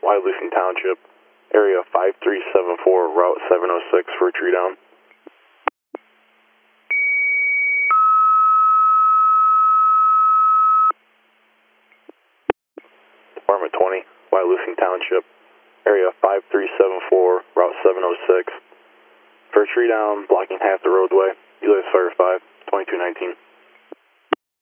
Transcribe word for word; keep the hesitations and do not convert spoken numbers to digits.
Wyalusing Township, area five three seven four, route seven oh six for a tree down. Department twenty, Wyalusing Township, area five three seven four, route seven oh six. For a tree down, blocking half the roadway, Elias Fire five, twenty-two nineteen.